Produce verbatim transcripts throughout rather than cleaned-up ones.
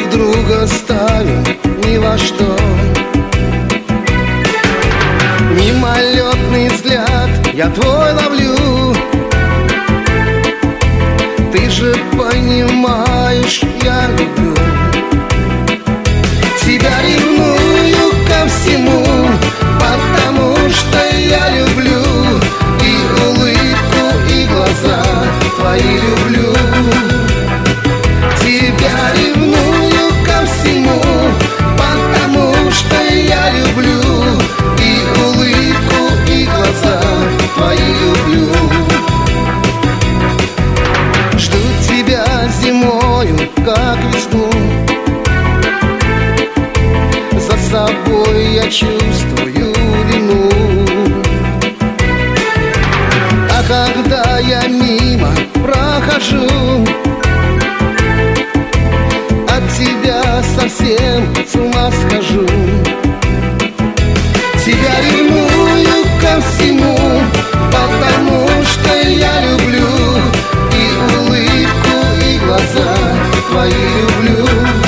друг друга ставим ни во что. Мимолетный взгляд я твой ловлю. Ты же понимаешь, я люблю. Тебя ревную ко всему, потому что я люблю. И улыбку, и глаза твои люблю. Тебя ревную ко всему, потому что я люблю. И улыбку, и глаза твои люблю. Жду тебя зимою, как весну. За собой я чувствую вину. А когда я мимо прохожу, от тебя совсем с ума схожу. Тебя ревную ко всему, потому что я люблю. И улыбку, и глаза твои люблю.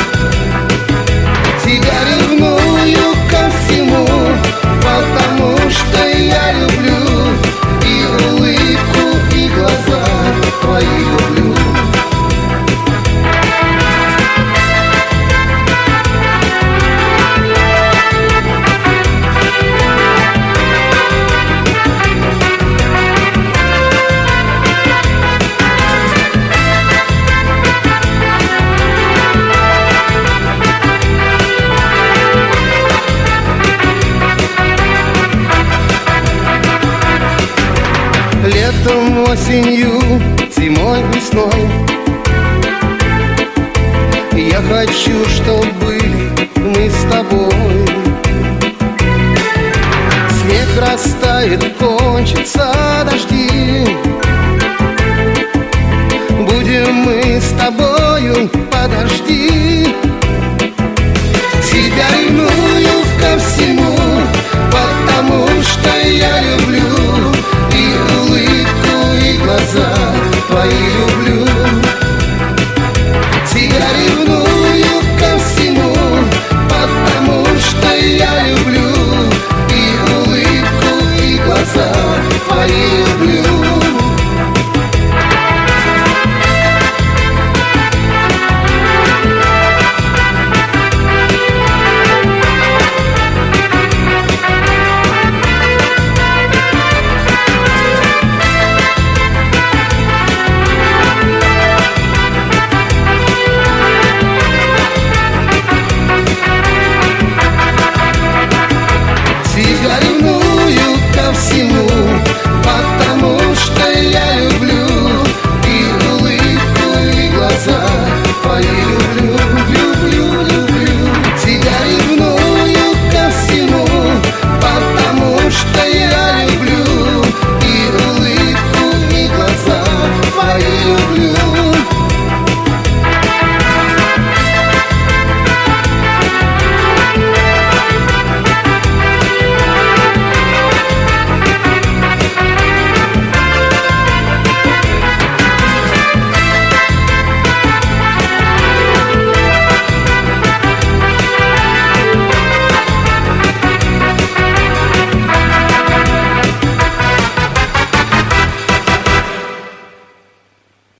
Тебя ревную ко всему, потому что я люблю. И улыбку, и глаза твои люблю. Летом, осенью, зимой, весной я хочу, чтоб были мы с тобой. Снег растает, кончатся дожди. Будем мы с тобою, подожди. Тебя ревную ко всему, потому что я люблю. И улыбку, и глаза твои люблю.